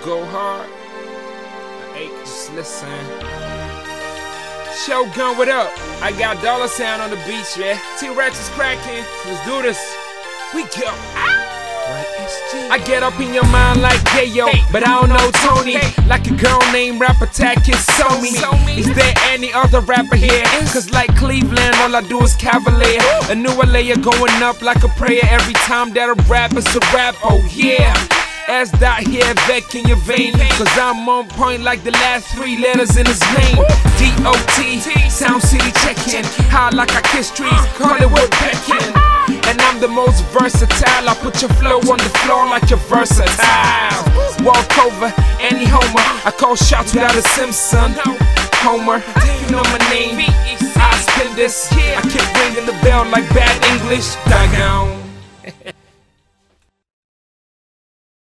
go hard. Hey, just listen. Shogun, what up? I got Dollar Sound on the beach, yeah. T-Rex is cracking. Let's do this. We go. I get up in your mind like Yayo, but I don't know Tony. Like a girl named Rap Attack, it's so me. Is there any other rapper here? Cause like Cleveland, all I do is Cavalier. A newer layer going up like a prayer every time that a rap is a rap, oh yeah. S dot here, Vec in your vein. Cause I'm on point like the last 3 letters in his name. D-O-T, Sound City check-in. High like I kiss trees, call it woodpecking. And I'm the most versatile. I put your flow on the floor like you're versatile. Walk over, any Homer. I call shots without a Simpson. Homer, you know my name. I spin this. I keep ringing the bell like bad English. Daggone.